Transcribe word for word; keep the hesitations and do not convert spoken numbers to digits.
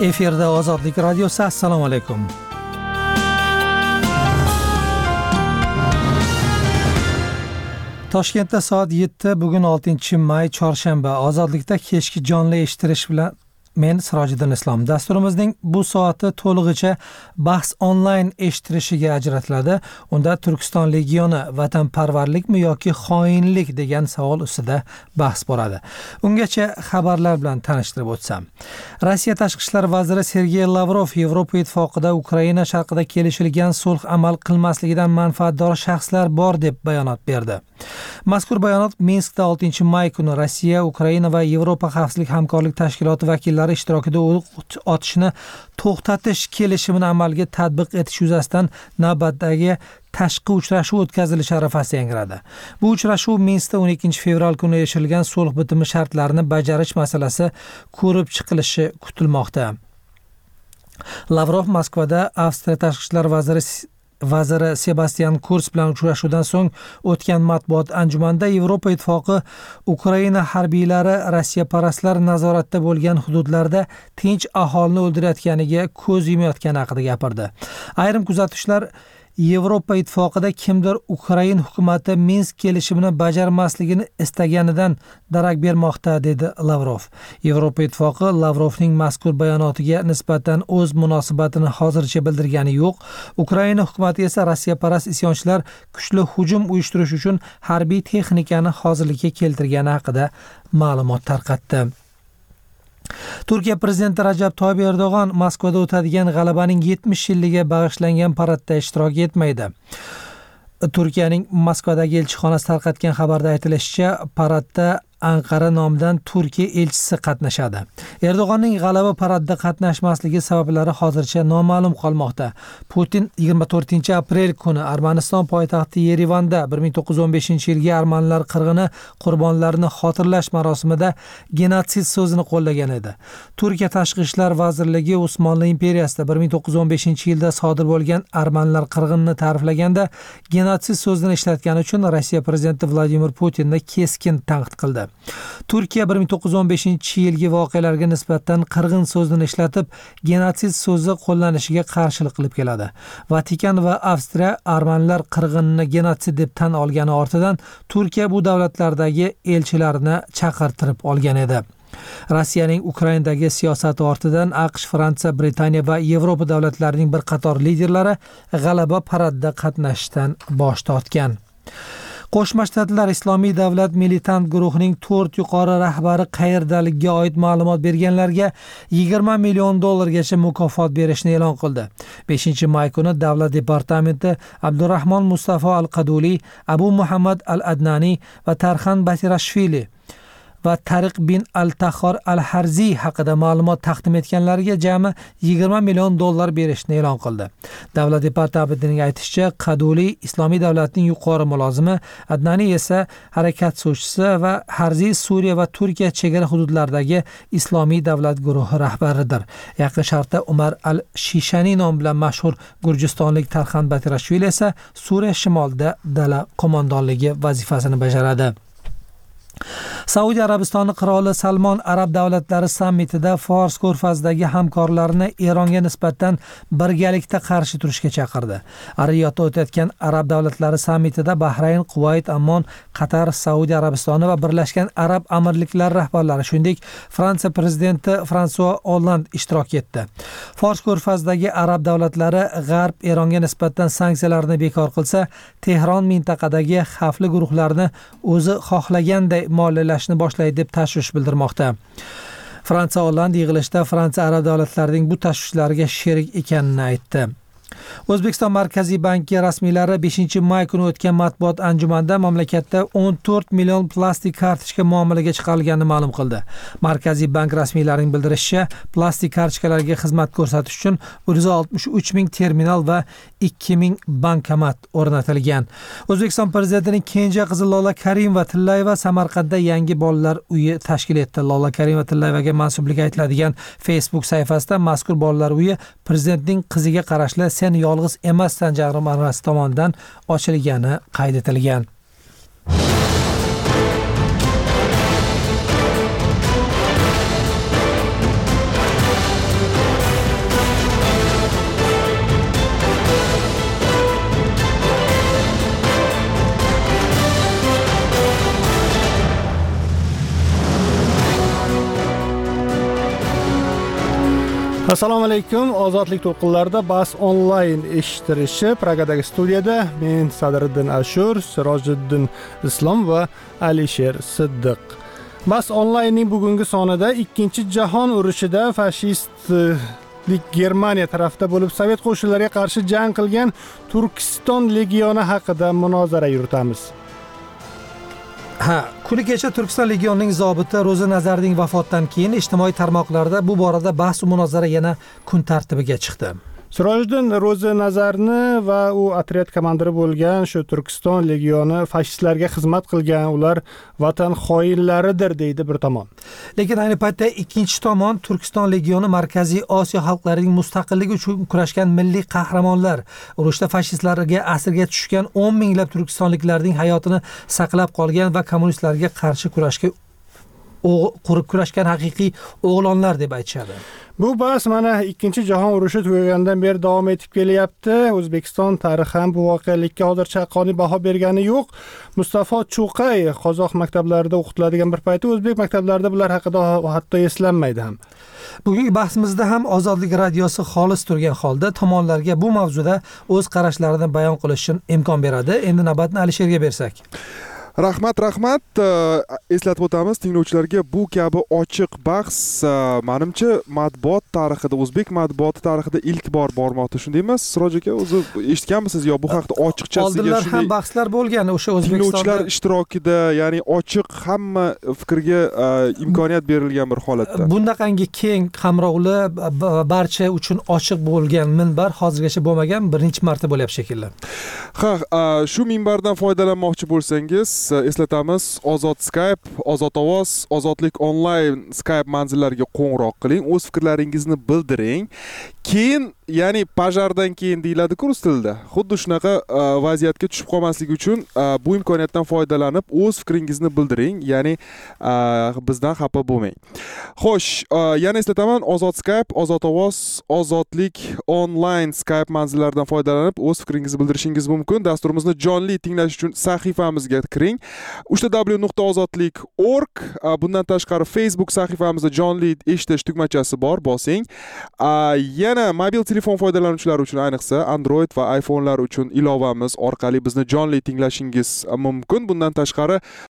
Efirda Ozodlik radiosi. Assalomu alaykum. Toshkentda soat yetti, bugun oltinchi may chorshanba. Ozodlikda kechki jonli eshittirish bilan men Sirojiddin Islom. Dasturimizning bu soati to'lig'icha bahs onlayn eshittirishiga ajratiladi. Unda Turkiston legioni vatanparvarlikmi yoki xoinlik degan savol ustida bahs boradi. Ungacha xabarlar bilan tanishtirib o'tsam. Rossiya tashqi ishlar vaziri Sergey Lavrov Yevropa ittifoqida Ukraina sharqida kelishilgan sulh amal qilmasligidan manfaatdor shaxslar bor deb bayonot berdi. Mazkur bayonot Minskda oltinchi may kuni Rossiya, Ukraina va Yevropa xavfsizlik hamkorlik tashkiloti vakillari ishtirokida o'q otishni to'xtatish kelishimini amalga tatbiq etish yuzasidan navbatdagi tashqi uchrashuv o'tkazilishi arafasida yangradi. Bu uchrashuv Minskda o'n ikkinchi fevral kuni erishilgan sulh bitimi shartlarini bajarish masalasi ko'rib chiqilishi kutilmoqda. Lavrov Moskvada Avstriya tashqi ishlar vaziri vaziri Sebastian Kurz bilan uchrashuvdan so'ng o'tgan matbuot anjumanida Yevropa ittifoqi Ukraina harbiylari Rossiya parastlar nazoratda bo'lgan hududlarda tinch aholini o'ldirayotganiga ko'z yumayotgani haqida gapirdi. Ayrim kuzatuvchilar Yevropa ittifoqida kimdir Ukraina hukumati Minsk kelishimini bajarmasligini istaganidan darak bermoqda, dedi Lavrov. Yevropa ittifoqi Lavrovning mazkur bayonotiga nisbatan o'z munosabatini hozircha bildirgani yo'q. Ukraina hukumati esa Rossiya parast isyonchilar kuchli hujum uyushtirish uchun harbiy texnikani hozirlikka keltirgani haqida ma'lumot tarqatdi. Turkiya prezidenti Rajab Toyyib Erdo'g'on Moskvada o'tadigan g'alabaning yetmish yilligiga bag'ishlangan paradda ishtirok etmaydi. Turkiyaning Moskvadagi elchixonasi tarqatgan xabarda aytilishicha, paradda Anqara nomidan Turkiya elchisi qatnashadi. Erdo'g'onning g'alaba paradda qatnashmasligi sabablari hozircha noma'lum qolmoqda. Putin yigirma to'rtinchi aprel kuni Armaniston poytaxti Yerevanda bir ming to'qqiz yuz o'n beshinchi yilgi armanlar qirg'ini qurbonlarini xotirlash marosimida genotsid so'zini qo'llagan edi. Turkiya tashqi ishlar vazirligi Osmonli imperiyasida bir ming to'qqiz yuz o'n beshinchi yilda sodir bo'lgan armanlar qirg'inini ta'riflaganda genotsid so'zini ishlatgani uchun Rossiya prezidenti Vladimir Putinni keskin tanqid qildi. Turkiya bir ming to'qqiz yuz o'n beshinchi yilgi voqealarga nisbatan qirg'in so'zini ishlatib, genotsid so'zi qo'llanishiga qarshilik qilib keladi. Vatikan va Avstriya armanlar qirg'inini genotsid deb tan olgani ortidan Turkiya bu davlatlardagi elchilarini chaqirtirib olgan edi. Rossiyaning Ukrainadagi siyosati ortidan AQSh, Fransiya, Britaniya va Yevropa davlatlarining bir qator liderlari g'alaba paradda qatnashishdan bosh tortgan. Qo'shma Shtatlar Islomiy davlat militant guruhining to'rt yuqori rahbari qayerdaligiga oid ma'lumot berganlarga yigirma million dollargacha mukofot berishni e'lon qildi. beshinchi may kuni Davlat departamenti Abdurahmon Mustafo Al-Qaduli, Abu Muhammad Al-Adnani va Tarxan Batirashvili va Tariq bin Al-Tahor Al-Harzi haqida ma'lumot taqdim etganlarga jami yigirma million dollar berishni e'lon qildi. Davlat departamentining aytishicha, Qaduli Islomiy davlatning yuqori mulozimi, Adnani esa harakat suvchisi va Harzi Suriya va Turkiya chegara hududlaridagi Islomiy davlat guruhi rahbaridir. Yaqin Sharqda Umar al-Shishani nom bilan mashhur gurjistonlik Tarxan Batirashvili esa Suriya shimolida dala qo'mondonligi vazifasini bajaradi. Saudiya Arabistoni qiroli Salmon Arab davlatlari sammitida Fors ko'rfazidagi hamkorlarini Eronga nisbatan birgalikda qarshi turishga chaqirdi. Riyodda o'tayotgan Arab davlatlari sammitida Bahrayn, Kuvayt, Ammon, Qatar, Saudiya Arabistoni va Birlashgan Arab Amirliklari rahbarlari, shuningdek Fransiya prezidenti François Hollande ishtirok etdi. Fors ko'rfazidagi Arab davlatlari G'arb Eronga nisbatan sanksiyalarni bekor qilsa, Tehron mintaqadagi xavfli guruhlarni o'zi xohlaganday moliyalashni boshlaydi deb tashvish bildirmoqda. Fransiya Hollande yig'ilishda Fransiya arab davlatlarining bu tashvishlariga sherik ekanini aytdi. O'zbekiston Markaziy banki rasmiylari beshinchi may kuni o'tgan matbuot anjumanida mamlakatda o'n to'rt million plastik kartochka muomalaga chiqarilganini ma'lum qildi. Markaziy bank rasmiylarining bildirishicha, plastik kartochkalarga xizmat ko'rsatish uchun bir yuz oltmish uch ming terminal va ikki ming bankomat o'rnatilgan. O'zbekiston prezidentining kenja qizi Lola Karimova-Tillayeva Samarqandda yangi bolalar uyi tashkil etdi. Lola Karimova-Tillayevaga mansublik aytiladigan Facebook sahifasida mazkur bolalar uyi prezidentning qiziga qarashli Sen yolg'iz emassan jamg'armasi tomonidan ochilgani qayd etilgan. Assalomu alaykum. Ozodlik to'lqinlarida bas onlayn eshittirishi Pragadagi studiyada men Sadriddin Ashur, Sirojiddin Islom va Alisher Siddiq. Bas onlaynning bugungi sonida ikkinchi jahon urushida fashistlik Germaniya tarafida bo'lib Sovet qo'shinlariga qarshi jang qilgan Turkiston legioni haqida munozara yuritamiz. Ha, kuni kecha Turkiston legionining zobiti Ro'za Nazarning vafotidan keyin ijtimoiy tarmoqlarda bu borada bahs va munozara yana kun tartibiga chiqdi. Sirojiddin Ro'za Nazarni va u otryad komandiri bo'lgan shu Turkiston legioni fashistlarga xizmat qilgan, ular vatan xoinlaridir deydi bir tomon. Lekin ayni paytda ikkinchi tomon Turkiston legioni Markaziy Osiyo xalqlarining mustaqilligi uchun kurashgan milliy qahramonlar, urushda fashistlarga asirga tushgan o'n minglab turkistonliklarning hayotini saqlab qolgan va kommunistlarga qarshi kurashga qurib kurashgan haqiqiy o'g'lonlar deb aytishadi. Bu bahs mana ikkinchi jahon urushi tugagandan beri davom etib kelyapti. O'zbekiston tarixi ham bu voqelikka hozircha haqqoniy baho bergani yo'q. Mustafo Cho'qay qozoq maktablarida o'qitiladigan bir payti o'zbek maktablarida bular haqida hatto eslanmaydi ham. Bugungi bahsimizda ham Ozodlik radiosi xolis turgan holda tomonlarga bu mavzuda o'z qarashlarini bayon qilish uchun imkon beradi. Endi navbatni Alisherga bersak. Rahmat, rahmat. Eslatib o'tamiz tinglovchilarga, bu kabi ochiq bahs menimcha matbuot tarixida, o'zbek matbuoti tarixida ilk bor bormoqda. Shundaymi, Siroj aka? O'zi eshitganmisiz yo bu haqda ochiqchasiga oldinlar ham bahslar bo'lgan o'sha O'zbekistonda tinglovchilar ishtirokida, ya'ni ochiq hamma fikrga imkoniyat berilgan bir holatda. Bundaqangi keng qamrovli barcha uchun ochiq bo'lgan minbar hozirgacha bo'lmagan, birinchi marta bo'lyapti shekilli. Ha, shu minbardan foydalanmoqchi bo'lsangiz, eslatamiz, Ozod Skype, Ozod ovoz, Ozodlik onlayn Skype manzillariga qo'ng'iroq qiling, o'z fikrlaringizni bildiring. Keyin, ya'ni pajardan keyin deyiladi rus tilida. Xuddi shunaqa vaziyatga tushib qolmaslik uchun bu imkoniyatdan foydalanib o'z fikringizni bildiring, ya'ni bizdan xafa bo'lmang. Xo'sh, yana eslataman, Ozod Skype, Ozod ovoz, Ozodlik onlayn Skype manzillaridan foydalanib o'z fikringizni bildirishingiz mumkin. Dasturimizni jonli tinglash uchun sahifamizga kiring. uchta w nuqta ozodlik nuqta org. Bundan tashqari Facebook sahifamizda jonli eshitish tugmachasi bor, bosing. Yana mobil telefon foydalanuvchilari uchun, ayniqsa Android va iPhone'lar uchun ilovamiz orqali bizni jonli tinglashingiz mumkin. Bundan tashqari